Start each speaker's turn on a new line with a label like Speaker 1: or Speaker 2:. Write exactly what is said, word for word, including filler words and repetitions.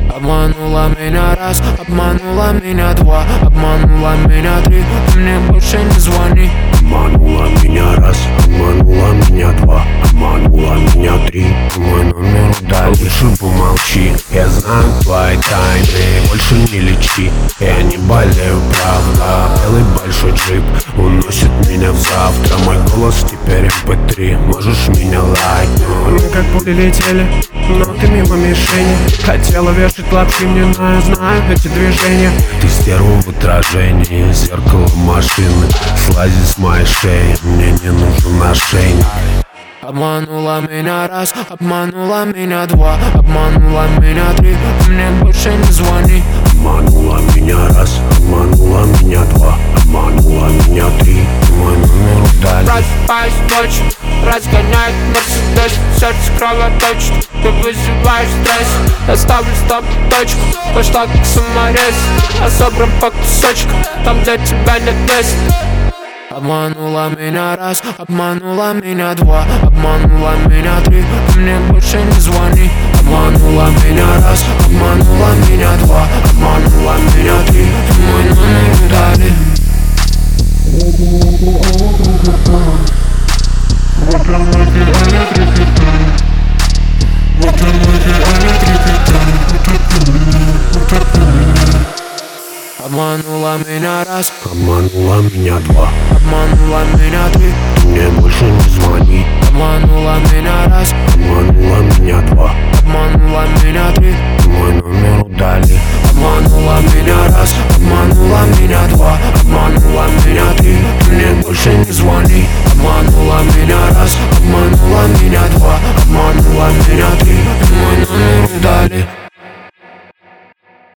Speaker 1: Обманула меня раз, обманула меня два, обманула меня три, мне больше не звони.
Speaker 2: Обманула меня раз, обманула меня два, обманула меня три, мой номер удали. Лучше помолчи, я знаю твои тайны, больше не лечи. Я не болею, правда, белый большой джип уносит меня в завтра. Мой голос теперь эм пэ три, можешь меня лайкнуть.
Speaker 3: Мы как пули летели, но ты мимо мишени. Хотела вешать лапки мне, но я знаю эти движения.
Speaker 2: Ты стерва в отражении, зеркало машины, слази с моей шеи, мне не нужен ошейник.
Speaker 1: Обманула меня раз, обманула меня два, обманула меня три, мне больше не звони.
Speaker 2: Обманула меня раз, обманула меня два, обманула меня три, мой номер удали.
Speaker 1: Просыпаюсь ночью, разгоняет Мерседес, сердце кровоточит, ты вызываешь стресс. Я ставлю стоп точку, пошла как саморез, я собран по кусочкам, там для тебя нет места. Обманула меня раз, обманула меня два, обманула меня три, мне больше не звони. Обманула меня раз, обманула меня два, обманула меня три, мой номер удали. Обманула меня раз,
Speaker 2: Обманула меня два,
Speaker 1: обманула меня три,
Speaker 2: мне больше не звони.
Speaker 1: обманула меня раз,
Speaker 2: Обманула меня два,
Speaker 1: обманула меня три.